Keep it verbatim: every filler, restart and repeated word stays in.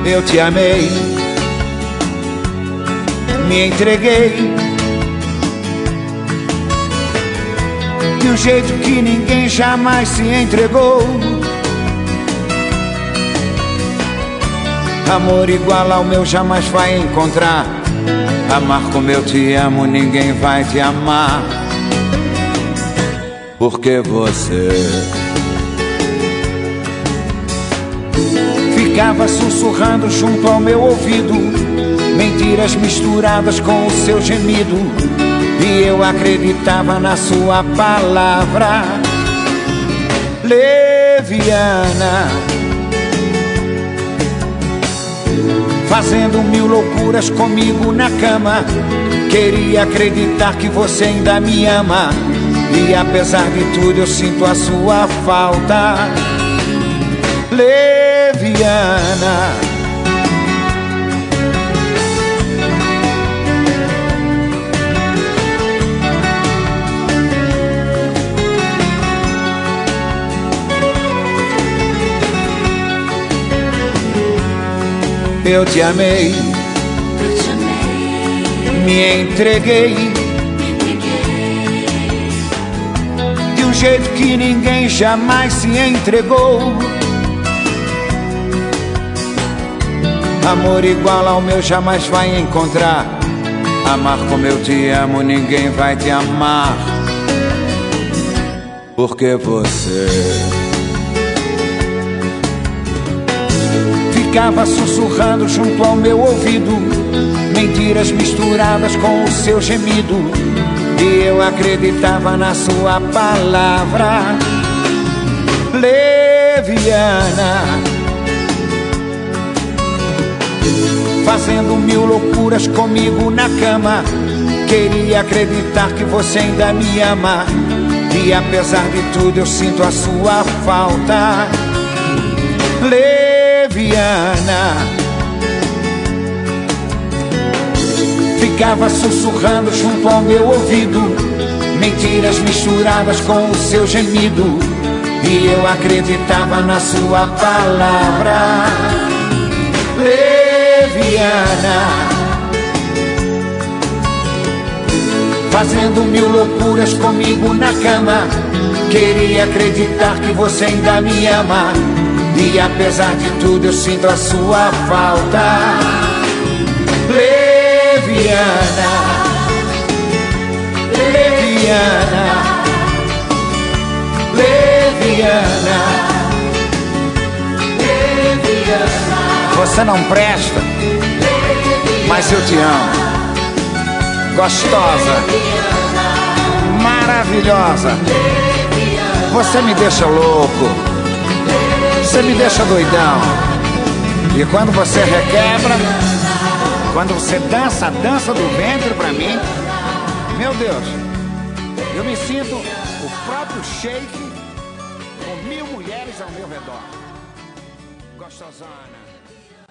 Eu te amei, me entreguei de um jeito que ninguém jamais se entregou. Amor igual ao meu jamais vai encontrar. Amar como eu te amo, ninguém vai te amar. Porque você ficava sussurrando junto ao meu ouvido mentiras misturadas com o seu gemido, e eu acreditava na sua palavra leviana, fazendo mil loucuras comigo na cama. Queria acreditar que você ainda me ama, e apesar de tudo eu sinto a sua falta leviana. Eu te amei, eu te amei, me entreguei, me entreguei de um jeito que ninguém jamais se entregou. Amor igual ao meu jamais vai encontrar. Amar como eu te amo, ninguém vai te amar. Porque você ficava sussurrando junto ao meu ouvido mentiras misturadas com o seu gemido, e eu acreditava na sua palavra leviana, fazendo mil loucuras comigo na cama. Queria acreditar que você ainda me ama, e apesar de tudo eu sinto a sua falta leviana. Ficava sussurrando junto ao meu ouvido mentiras misturadas com o seu gemido, e eu acreditava na sua palavra leviana, fazendo mil loucuras comigo na cama. Queria acreditar que você ainda me ama, e apesar de tudo eu sinto a sua falta leviana, leviana, leviana, leviana. Você não presta, mas eu te amo. Gostosa, maravilhosa, você me deixa louco, você me deixa doidão. E quando você requebra, quando você dança a dança do ventre pra mim, meu Deus, eu me sinto o próprio Sheik com mil mulheres ao meu redor. Gostosona.